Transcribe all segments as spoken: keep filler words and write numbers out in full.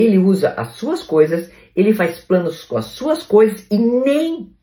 Ele usa as suas coisas, ele faz planos com as suas coisas e nem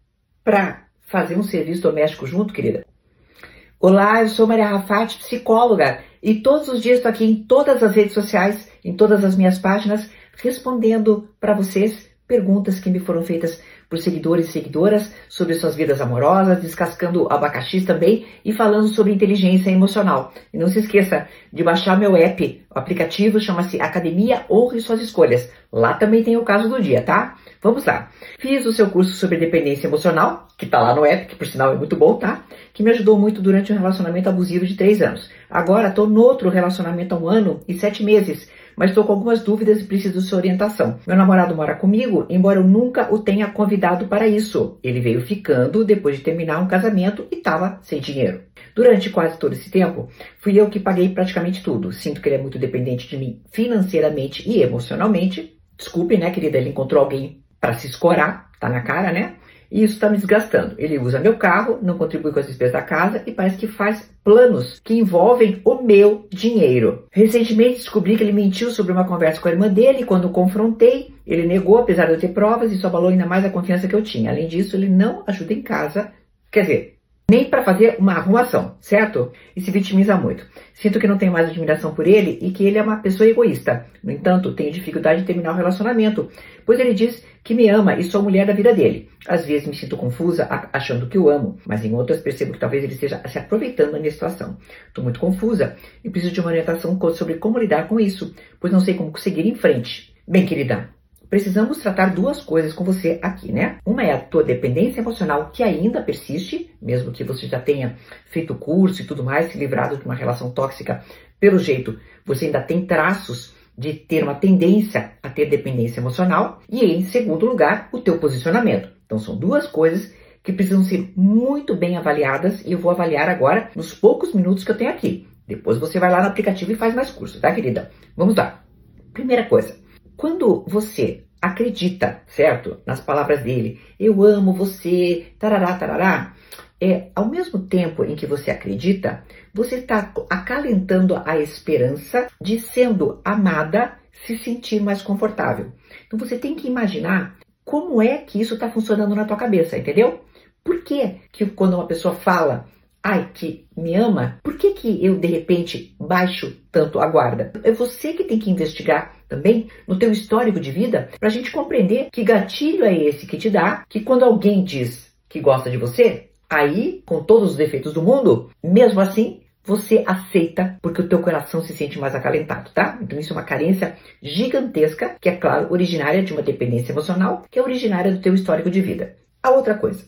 para fazer um serviço doméstico junto, querida. Olá, eu sou Maria Rafati, psicóloga, e todos os dias estou aqui em todas as redes sociais, em todas as minhas páginas, respondendo para vocês perguntas que me foram feitas por seguidores e seguidoras sobre suas vidas amorosas, descascando abacaxis também e falando sobre inteligência emocional. E não se esqueça de baixar meu app, o aplicativo chama-se Academia Honre Suas Escolhas. Lá também tem o caso do dia, tá? Vamos lá. Fiz o seu curso sobre dependência emocional, que tá lá no app, que por sinal é muito bom, tá? Que me ajudou muito durante um relacionamento abusivo de três anos. Agora tô no outro relacionamento há um ano e sete meses, mas estou com algumas dúvidas e preciso de sua orientação. Meu namorado mora comigo, embora eu nunca o tenha convidado para isso. Ele veio ficando depois de terminar um casamento e estava sem dinheiro. Durante quase todo esse tempo, fui eu que paguei praticamente tudo. Sinto que ele é muito dependente de mim financeiramente e emocionalmente. Desculpe, né, querida? Ele encontrou alguém para se escorar, tá na cara, né? E isso está me desgastando. Ele usa meu carro, não contribui com as despesas da casa e parece que faz planos que envolvem o meu dinheiro. Recentemente descobri que ele mentiu sobre uma conversa com a irmã dele e quando o confrontei, ele negou, apesar de eu ter provas, e isso abalou ainda mais a confiança que eu tinha. Além disso, ele não ajuda em casa, quer dizer, nem para fazer uma arrumação, certo? E se vitimiza muito. Sinto que não tenho mais admiração por ele e que ele é uma pessoa egoísta. No entanto, tenho dificuldade de terminar o relacionamento, pois ele diz que me ama e sou a mulher da vida dele. Às vezes me sinto confusa, achando que o amo, mas em outras percebo que talvez ele esteja se aproveitando da minha situação. Estou muito confusa e preciso de uma orientação sobre como lidar com isso, pois não sei como seguir em frente. Bem, querida, precisamos tratar duas coisas com você aqui, né? Uma é a tua dependência emocional, que ainda persiste, mesmo que você já tenha feito curso e tudo mais, se livrado de uma relação tóxica. Pelo jeito, você ainda tem traços de ter uma tendência a ter dependência emocional. E em segundo lugar, o teu posicionamento. Então são duas coisas que precisam ser muito bem avaliadas e eu vou avaliar agora nos poucos minutos que eu tenho aqui. Depois você vai lá no aplicativo e faz mais curso, tá, querida? Vamos lá. Primeira coisa. Quando você acredita, certo, nas palavras dele, eu amo você, tarará, tarará, é, ao mesmo tempo em que você acredita, você está acalentando a esperança de, sendo amada, se sentir mais confortável. Então você tem que imaginar como é que isso está funcionando na tua cabeça, entendeu? Por que que quando uma pessoa fala ai, que me ama, por que que eu, de repente, baixo tanto a guarda? É você que tem que investigar também no teu histórico de vida para a gente compreender que gatilho é esse que te dá, que quando alguém diz que gosta de você, aí, com todos os defeitos do mundo, mesmo assim, você aceita porque o teu coração se sente mais acalentado, tá? Então isso é uma carência gigantesca, que é, claro, originária de uma dependência emocional, que é originária do teu histórico de vida. A outra coisa,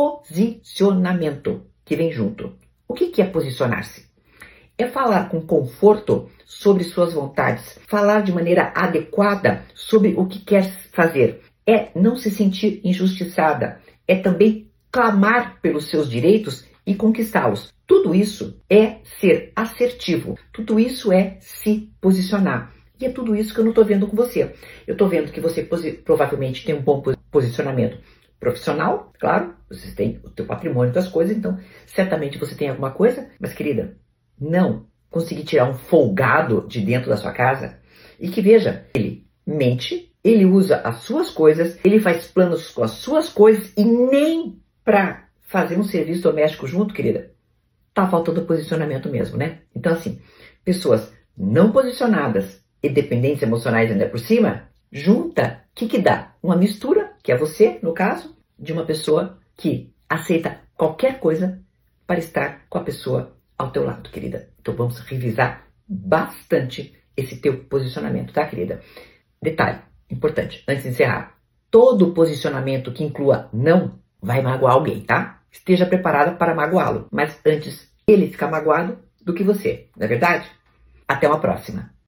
posicionamento, que vem junto. O que que é posicionar-se? É falar com conforto sobre suas vontades, falar de maneira adequada sobre o que quer fazer. É não se sentir injustiçada, é também clamar pelos seus direitos e conquistá-los. Tudo isso é ser assertivo, tudo isso é se posicionar. E é tudo isso que eu não estou vendo com você. Eu estou vendo que você provavelmente tem um bom posicionamento profissional, claro, você tem o teu patrimônio das coisas, então certamente você tem alguma coisa, mas querida, não conseguir tirar um folgado de dentro da sua casa e que veja, ele mente, ele usa as suas coisas, ele faz planos com as suas coisas e nem para fazer um serviço doméstico junto, querida, tá faltando posicionamento mesmo, né? Então assim, pessoas não posicionadas e dependentes emocionais ainda por cima, junta, o que que dá? Uma mistura, que é você, no caso, de uma pessoa que aceita qualquer coisa para estar com a pessoa ao teu lado, querida. Então vamos revisar bastante esse teu posicionamento, tá, querida? Detalhe importante, antes de encerrar. Todo posicionamento que inclua não vai magoar alguém, tá? Esteja preparada para magoá-lo, mas antes ele ficar magoado do que você, não é verdade? Até uma próxima.